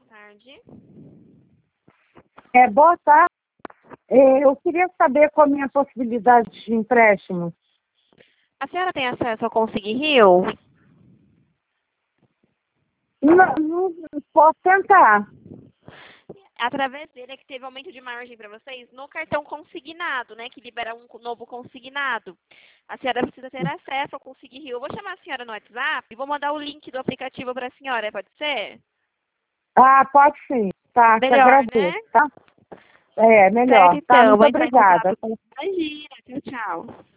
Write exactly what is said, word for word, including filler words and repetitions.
tarde. É, boa tarde. É, eu queria saber qual a minha possibilidade de empréstimo. A senhora tem acesso ao Consegui Rio? Não, não posso tentar. Através dele é que teve aumento de margem para vocês no cartão consignado, né? Que libera um novo consignado. A senhora precisa ter acesso ao Consegui Rio. Eu vou chamar a senhora no WhatsApp e vou mandar o link do aplicativo para a senhora, pode ser? Ah, pode sim. Tá, te Melhor, agradeço, né? tá? É, melhor. Certo, Tá, então. muito Vou entrar em obrigada. contato. Imagina. Tchau, tchau.